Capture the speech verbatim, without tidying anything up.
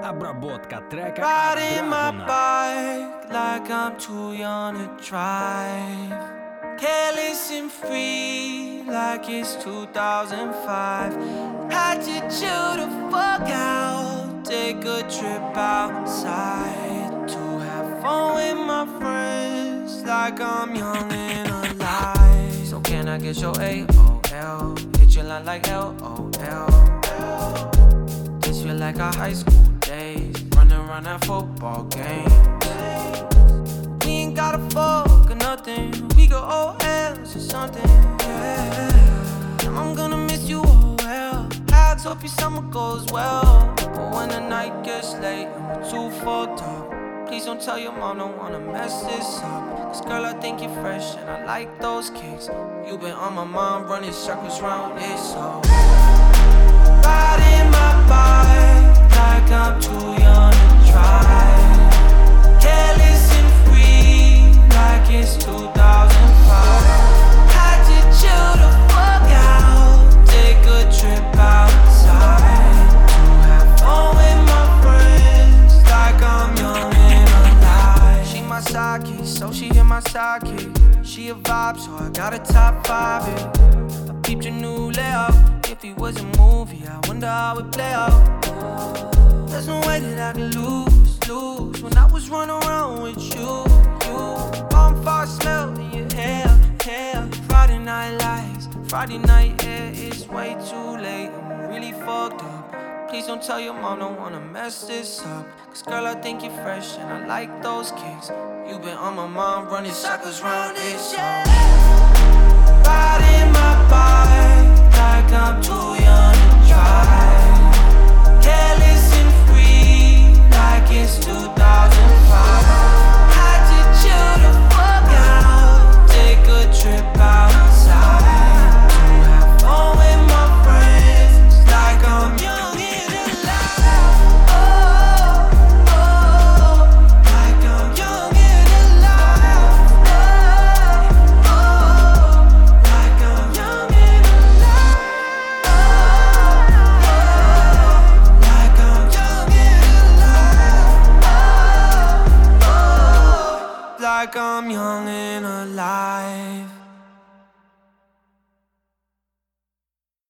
Обработка трека от Riding my Драгуна. bike like I'm too young to drive. Careless and free like it's two thousand five. Had to chill the fuck out, take a trip outside, to have fun with my friends like I'm young and alive. So can I get your A O L? Hit your line like L O L. This feel like our high school days, running around that football game. We ain't gotta fuck or nothing, we go O Ls or something, yeah. I'm gonna miss you, oh well. I hope your summer goes well. But when the night gets late and we're too fucked up, please don't tell your mom, don't wanna mess this up. Cause girl, I think you're fresh and I like those kicks. You been on my mind, running circles round it, so riding my bike like I'm too young to drive. Careless and free like it's two thousand five. Had to chill the fuck out, take a trip outside, to have fun with my friends like I'm young and alive. She my sidekick, so she hit my sidekick. She a vibe, so I got a top five it. I peeped your new layout. If it was a movie, I wonder how it play out. There's no way that I could lose, lose when I was running around with you, you. Bonfire smell in your hair, hair. Friday night lights, Friday night air. It's way too late, I'm really fucked up. Please don't tell your mom, don't wanna mess this up. Cause girl, I think you're fresh and I like those kicks. You been on my mind, running circles round it, yeah. Riding my bike like I'm too young to drive. Careless and free like it's two thousand five. Had to chill the fuck out, take a trip outside, to have fun with my friends like I'm young and alive. Oh, oh, like I'm young and alive. Oh, oh, like I'm young and alive. Like I'm young and alive. Oh, oh, like I'm young and alive.